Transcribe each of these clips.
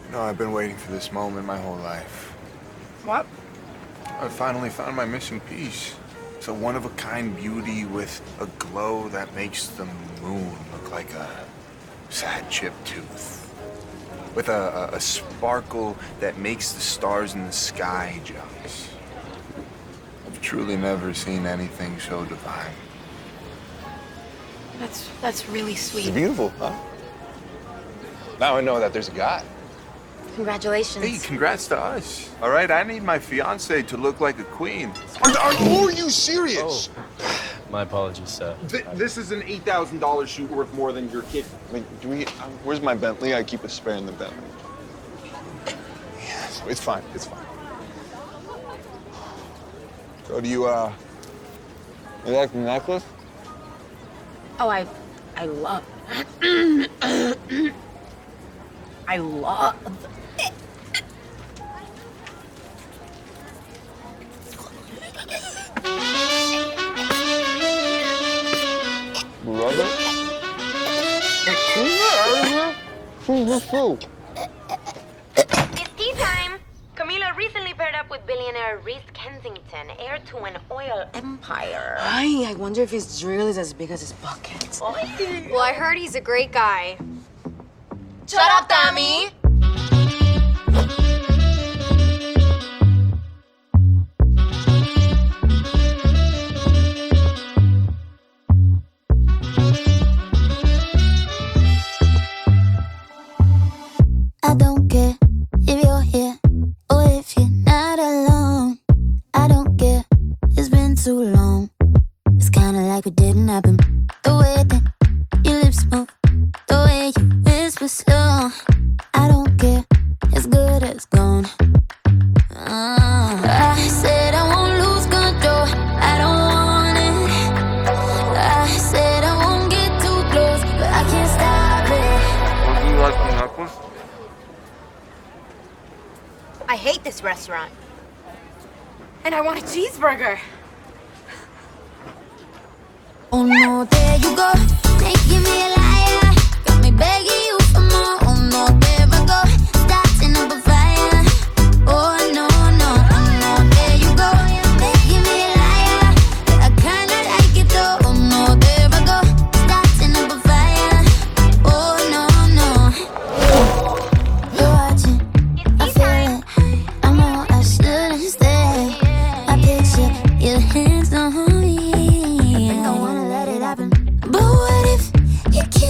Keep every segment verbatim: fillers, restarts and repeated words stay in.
No, I've been waiting for this moment my whole life. What? I finally found my missing piece. It's a one-of-a-kind beauty with a glow that makes the moon look like a sad chipped tooth. With a, a, a sparkle that makes the stars in the sky jealous. I've truly never seen anything so divine. That's that's really sweet. It's beautiful, huh? Now I know that there's a God. Congratulations. Hey, congrats to us. All right, I need my fiance to look like a queen. Are, are, are you serious? Oh. My apologies, sir. Th this is an eight thousand dollar shoot worth more than your kid. Wait, do we? Um, where's my Bentley? I keep a spare in the Bentley. Yeah, so it's fine. It's fine. So do you, uh, you like the necklace? Oh, I, I love. I love. Love it? It's tea time. Camila recently paired up with billionaire Reese Kensington, heir to an oil empire. Ay, I wonder if his drill is as big as his bucket. Well, I heard he's a great guy. Shut up, Tommy! I don't care if you're here or if you're not alone. I don't care, it's been too long. It's kinda like it didn't happen. The way that your lips move, the way you whisper slow. I don't care, it's good as gone. uh, I said I won't lose control, I don't want it. I said I won't get too close, but I can't stop it. Do you like the necklace? I hate this restaurant. And I want a cheeseburger. Oh no, there you go, making me a liar. Got me begging you for more. Oh no, there I go, starting up a fire. Oh no, no, oh no, there you go, making me a liar. I kinda like it though. Oh no, there I go, starting up a fire. Oh no, no. You're watching, I feel it. I know I shouldn't stay. I picture your hands on me. But what if you can't?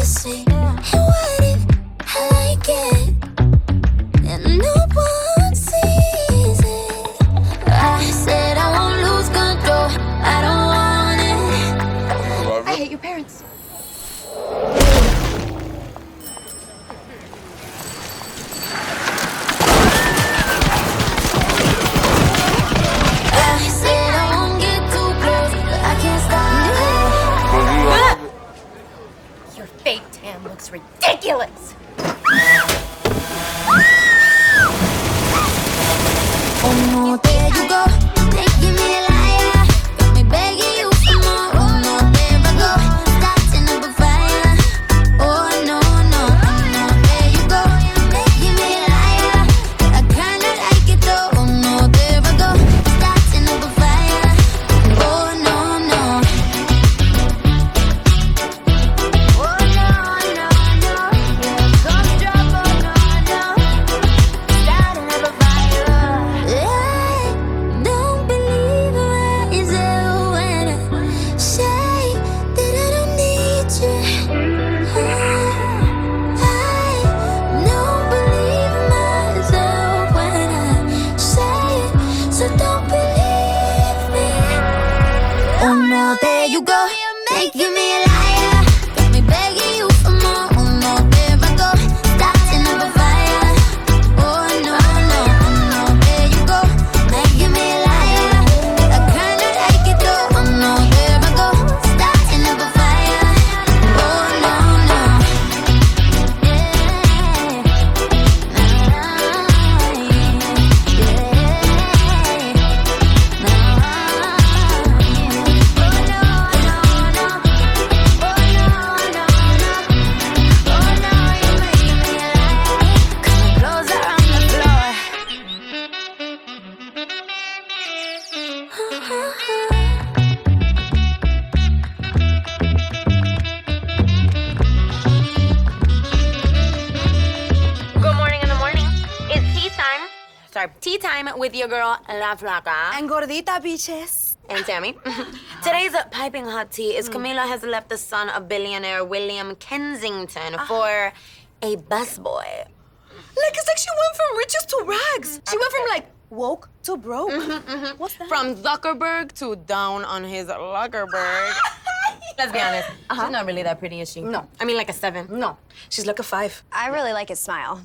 start tea time with your girl, La Flaca. And gordita, bitches. And Tammy. Today's piping hot tea is Camila has left the son of billionaire William Kensington for a busboy. Like, it's like she went from riches to rags. She went from, like, woke to broke. Mm-hmm, mm-hmm. What's that? From Zuckerberg to down on his Luckerberg. Let's be honest. Uh-huh. She's not really that pretty, is she? No. I mean, like a seven. No. She's like a five. I really like his smile.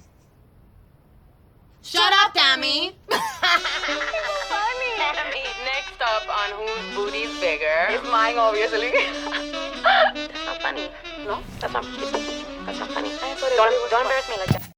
Shut up, Tammy. Tammy, next up on whose booty's bigger. It's mine, obviously. That's not funny. No, that's not. That's not funny. Don't, don't embarrass me like that.